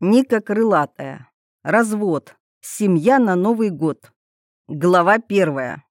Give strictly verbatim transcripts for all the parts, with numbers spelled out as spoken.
Ника Крылатая. Развод. Семья на Новый год. Глава первая.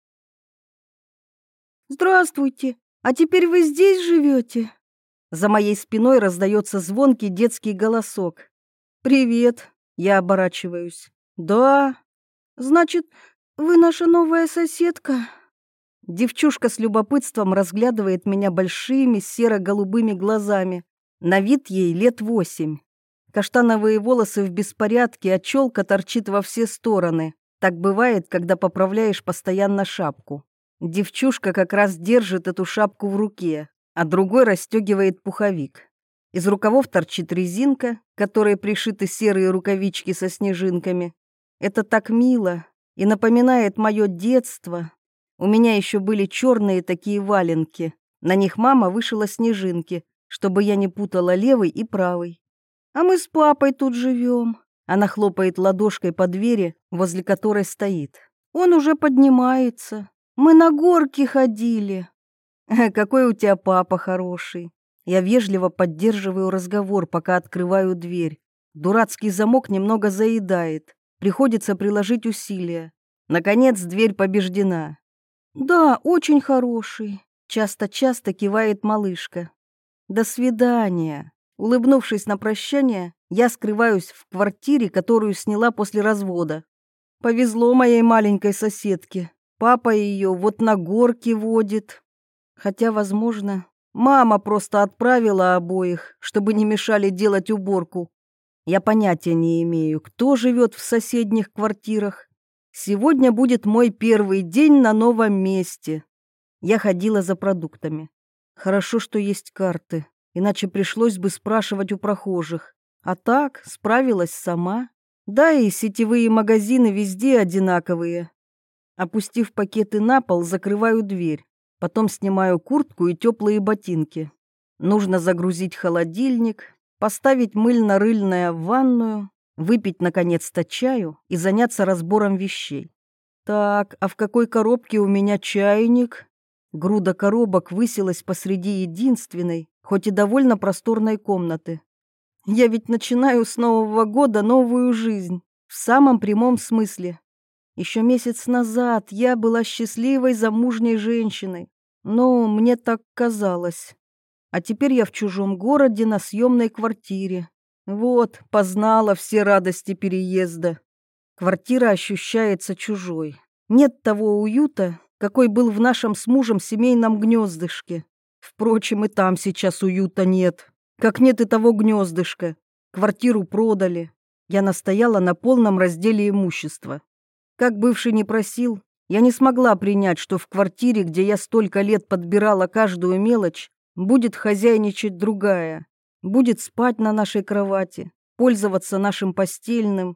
«Здравствуйте! А теперь вы здесь живете?» За моей спиной раздается звонкий детский голосок. «Привет!» — я оборачиваюсь. «Да, «Значит, вы наша новая соседка?» девчушка с любопытством разглядывает меня большими серо-голубыми глазами. На вид ей лет восемь. Каштановые волосы в беспорядке, а челка торчит во все стороны. Так бывает, когда поправляешь постоянно шапку. Девчушка как раз держит эту шапку в руке, а другой расстегивает пуховик. Из рукавов торчит резинка, к которой пришиты серые рукавички со снежинками. Это так мило и напоминает мое детство. У меня еще были черные такие валенки. На них мама вышила снежинки, чтобы я не путала левый и правый. «А мы с папой тут живем». Она хлопает ладошкой по двери, возле которой стоит. «Он уже поднимается. Мы на горки ходили». «Какой у тебя папа хороший». Я вежливо поддерживаю разговор, пока открываю дверь. Дурацкий замок немного заедает. Приходится приложить усилия. Наконец дверь побеждена. «Да, очень хороший», — часто-часто кивает малышка. «До свидания». Улыбнувшись на прощание, я скрываюсь в квартире, которую сняла после развода. Повезло моей маленькой соседке. Папа ее вот на горки водит. Хотя, возможно, мама просто отправила обоих, чтобы не мешали делать уборку. Я понятия не имею, кто живет в соседних квартирах. Сегодня будет мой первый день на новом месте. Я ходила за продуктами. Хорошо, что есть карты, иначе пришлось бы спрашивать у прохожих. А так справилась сама. Да и сетевые магазины везде одинаковые. Опустив пакеты на пол, закрываю дверь. Потом снимаю куртку и теплые ботинки. Нужно загрузить холодильник, поставить мыльно-рыльное в ванную, выпить наконец-то чаю и заняться разбором вещей. Так, а в какой коробке у меня чайник? Груда коробок высилась посреди единственной, хоть и довольно просторной комнаты. Я ведь начинаю с Нового года новую жизнь, в самом прямом смысле. Еще месяц назад я была счастливой замужней женщиной, но мне так казалось. А теперь я в чужом городе на съемной квартире. Вот, познала все радости переезда. Квартира ощущается чужой. Нет того уюта, какой был в нашем с мужем семейном гнездышке. Впрочем, и там сейчас уюта нет. Как нет и того гнездышка. Квартиру продали. Я настояла на полном разделе имущества. Как бывший не просил, я не смогла принять, что в квартире, где я столько лет подбирала каждую мелочь, будет хозяйничать другая. Будет спать на нашей кровати, пользоваться нашим постельным.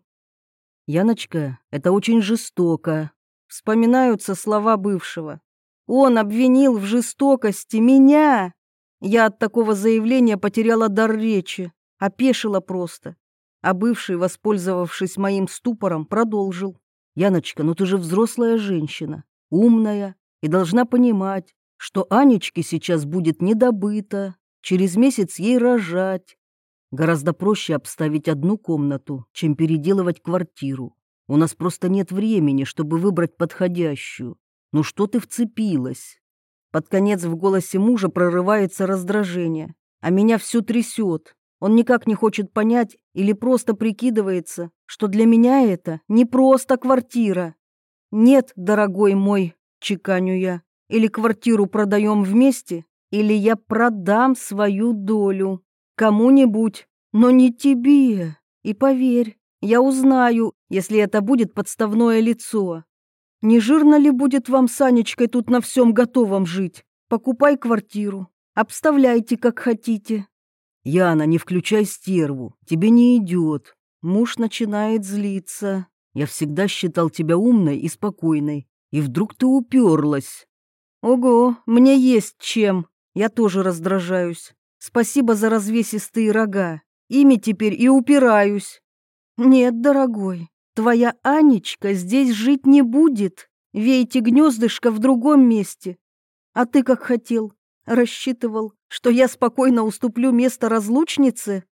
«Яночка, это очень жестоко», — вспоминаются слова бывшего. Он обвинил в жестокости меня. Я от такого заявления потеряла дар речи, опешила просто. А бывший, воспользовавшись моим ступором, продолжил. «Яночка, ну ты же взрослая женщина, умная, и должна понимать, что Анечке сейчас будет недобыто, через месяц ей рожать. Гораздо проще обставить одну комнату, чем переделывать квартиру. У нас просто нет времени, чтобы выбрать подходящую. Ну что ты вцепилась?» Под конец в голосе мужа прорывается раздражение, а меня всё трясет. Он никак не хочет понять или просто прикидывается, что для меня это не просто квартира. «Нет, дорогой мой», — чеканю я, — «или квартиру продаем вместе, или я продам свою долю кому-нибудь, но не тебе. И поверь, я узнаю, если это будет подставное лицо. Не жирно ли будет вам с Анечкой тут на всем готовом жить? Покупай квартиру, обставляйте как хотите». «Яна, не включай стерву, тебе не идет». Муж начинает злиться. «Я всегда считал тебя умной и спокойной, и вдруг ты уперлась». «Ого, мне есть чем». Я тоже раздражаюсь. Спасибо за развесистые рога. Ими теперь и упираюсь. «Нет, дорогой, твоя Анечка здесь жить не будет. Вейте гнездышко в другом месте. А ты как хотел? Рассчитывал, что я спокойно уступлю место разлучнице?»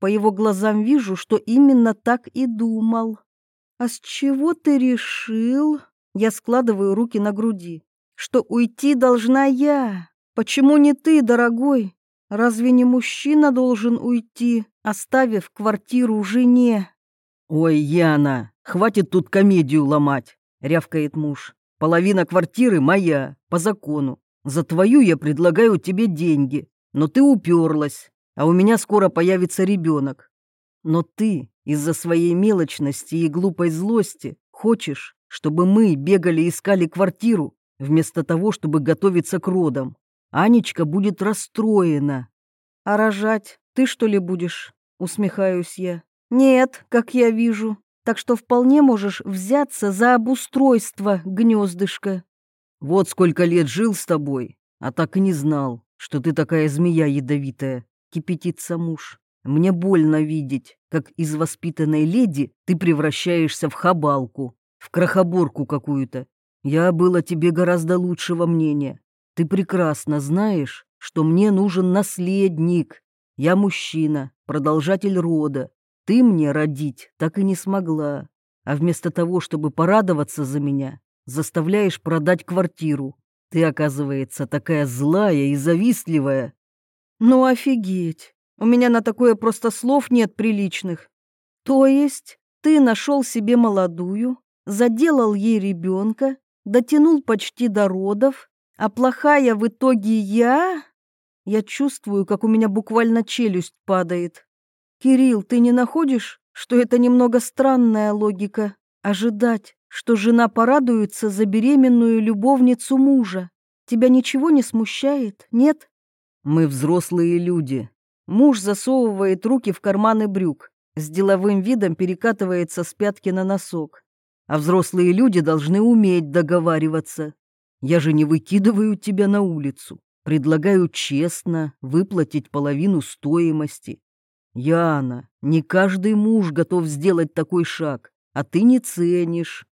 По его глазам вижу, что именно так и думал. «А с чего ты решил?» Я складываю руки на груди. «Что уйти должна я? Почему не ты, дорогой? Разве не мужчина должен уйти, оставив квартиру жене?» «Ой, Яна, хватит тут комедию ломать», — рявкает муж. «Половина квартиры моя, по закону. За твою я предлагаю тебе деньги, но ты уперлась, а у меня скоро появится ребенок. Но ты из-за своей мелочности и глупой злости хочешь, чтобы мы бегали искали квартиру, вместо того, чтобы готовиться к родам. Анечка будет расстроена». «А рожать ты, что ли, будешь?» — усмехаюсь я. «Нет, как я вижу. Так что вполне можешь взяться за обустройство гнездышка». «Вот сколько лет жил с тобой, а так и не знал, что ты такая змея ядовитая», — кипятится муж. «Мне больно видеть, как из воспитанной леди ты превращаешься в хабалку, в крохоборку какую-то. Я был о тебе гораздо лучшего мнения. Ты прекрасно знаешь, что мне нужен наследник. Я мужчина, продолжатель рода. Ты мне родить так и не смогла. А вместо того, чтобы порадоваться за меня, заставляешь продать квартиру. Ты, оказывается, такая злая и завистливая». «Ну офигеть! У меня на такое просто слов нет приличных. То есть ты нашел себе молодую, заделал ей ребенка, дотянул почти до родов, а плохая в итоге я?» Я чувствую, как у меня буквально челюсть падает. «Кирилл, ты не находишь, что это немного странная логика? Ожидать, что жена порадуется за беременную любовницу мужа. Тебя ничего не смущает, нет?» «Мы взрослые люди». Муж засовывает руки в карманы брюк, с деловым видом перекатывается с пятки на носок. «А взрослые люди должны уметь договариваться. Я же не выкидываю тебя на улицу. Предлагаю честно выплатить половину стоимости. Яна, не каждый муж готов сделать такой шаг, а ты не ценишь».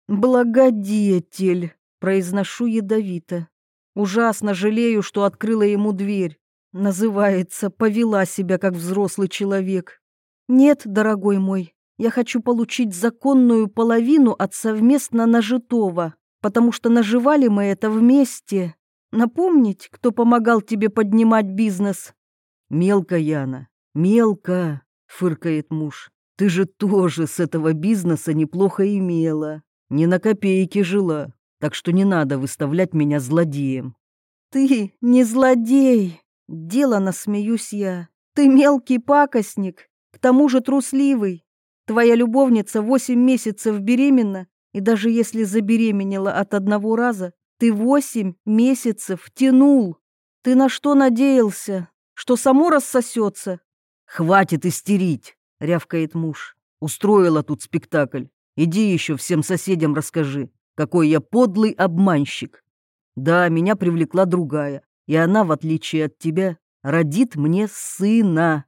«Благодетель», — произношу ядовито. Ужасно жалею, что открыла ему дверь. Называется, повела себя как взрослый человек. «Нет, дорогой мой, я хочу получить законную половину от совместно нажитого, потому что наживали мы это вместе. Напомнить, кто помогал тебе поднимать бизнес?» «Мелко, Яна, мелко», — фыркает муж. «Ты же тоже с этого бизнеса неплохо имела, не на копейки жила, так что не надо выставлять меня злодеем». «Ты не злодей!» — делано смеюсь я. «Ты мелкий пакостник, к тому же трусливый. Твоя любовница восемь месяцев беременна, и даже если забеременела от одного раза, ты восемь месяцев тянул. Ты на что надеялся? Что само рассосется?» «Хватит истерить!» — рявкает муж. «Устроила тут спектакль. Иди еще всем соседям расскажи, какой я подлый обманщик. Да, меня привлекла другая, и она, в отличие от тебя, родит мне сына».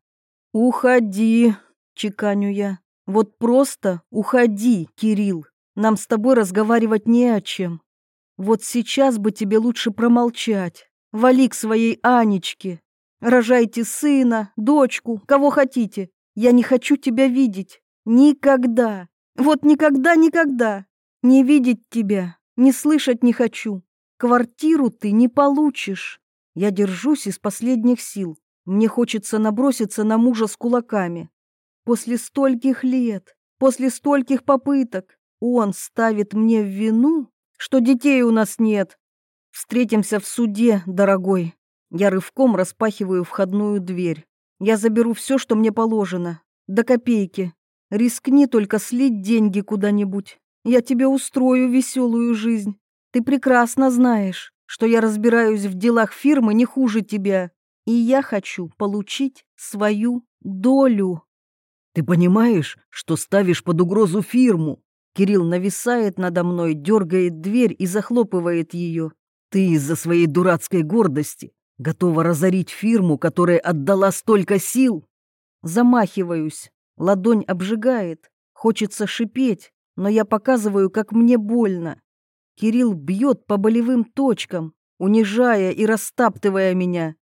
«Уходи», — чеканю я. «Вот просто уходи, Кирилл. Нам с тобой разговаривать не о чем. Вот сейчас бы тебе лучше промолчать. Вали к своей Анечке. Рожайте сына, дочку, кого хотите. Я не хочу тебя видеть. Никогда. Вот никогда-никогда. Не видеть тебя, не слышать не хочу. Квартиру ты не получишь». Я держусь из последних сил. Мне хочется наброситься на мужа с кулаками. После стольких лет, после стольких попыток он ставит мне в вину, что детей у нас нет. Встретимся в суде, дорогой. Я рывком распахиваю входную дверь. Я заберу все, что мне положено. До копейки. Рискни только слить деньги куда-нибудь. Я тебе устрою веселую жизнь. Ты прекрасно знаешь, что я разбираюсь в делах фирмы не хуже тебя. И я хочу получить свою долю». «Ты понимаешь, что ставишь под угрозу фирму?» Кирилл нависает надо мной, дергает дверь и захлопывает ее. «Ты из-за своей дурацкой гордости готова разорить фирму, которая отдала столько сил?» Замахиваюсь. Ладонь обжигает. Хочется шипеть, но я показываю, как мне больно. Кирилл бьет по болевым точкам, унижая и растаптывая меня.